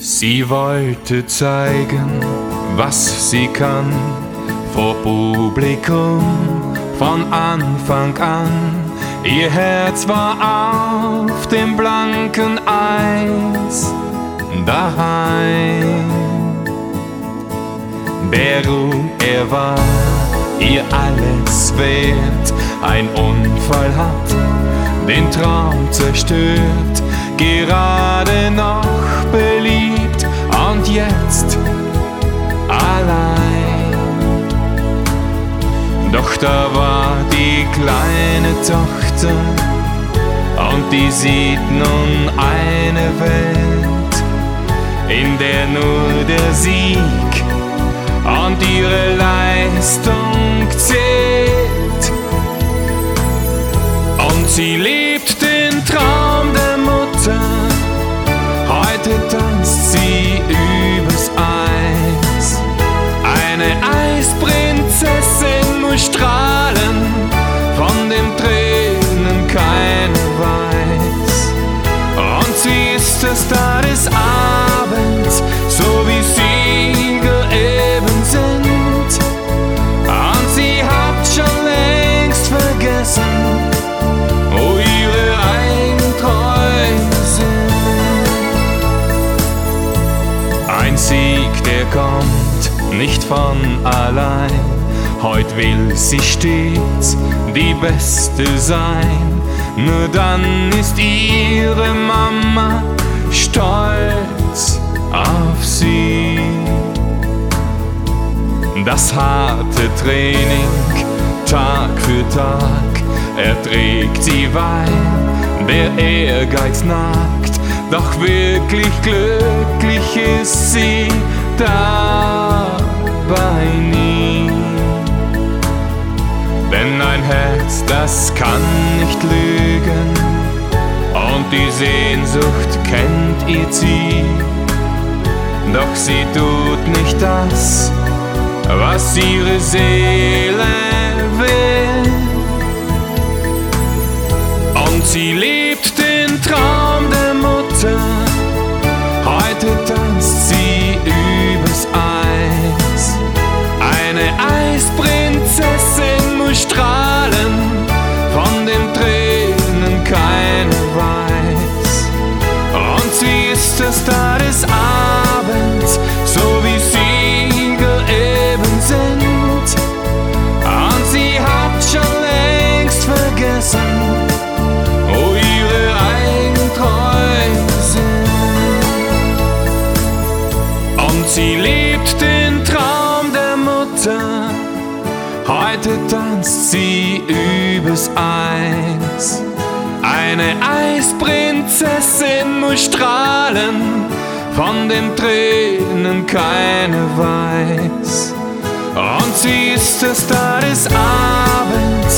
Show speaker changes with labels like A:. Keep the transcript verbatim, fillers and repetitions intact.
A: Sie wollte zeigen, was sie kann, vor Publikum von Anfang an. Ihr Herz war auf dem blanken Eis daheim. Der Ruhm, er war ihr alles wert. Ein Unfall hat den Traum zerstört, gerade noch beliebt und jetzt allein. Doch da war die kleine Tochter und die sieht nun eine Welt, in der nur der Sieg und ihre Leistung zählt. Und sie lebt den Traum der Mutter, heute tanzt sie übers Eis. Eine Eisprinzessin muss strahlen, von den Tränen keine weiß. Und sie ist der Star des Abends, so wie Sieger eben sind. Und sie hat schon längst vergessen, wo ihre eigenen Träume sind. Ein Sieg, der kommt nicht von allein. Heut will sie stets die Beste sein. Nur dann ist ihre Mama stolz auf sie. Das harte Training, Tag für Tag, erträgt sie, weil der Ehrgeiz nagt. Doch wirklich glücklich ist sie dabei nie. Denn ein Herz, das kann nicht lügen, und die Sehnsucht kennt ihr Ziel. Doch sie tut nicht das, was ihre Seele will. Und sie lebt den Traum der Mutter, heute tanzt sie übers Eis. Eine Eisprinzessin muss strahlen, von den Tränen keine weiß. Und sie ist der Star des Abends, so wie Sieger eben sind. Und sie hat schon längst vergessen, wo ihre eigenen Träume sind. Und sie lebt den Traum der Mutter, heute tanzt sie übers Eis. Eine Eisprinzessin muss strahlen, von den Tränen keine weiß. Und sie ist der Star des Abends,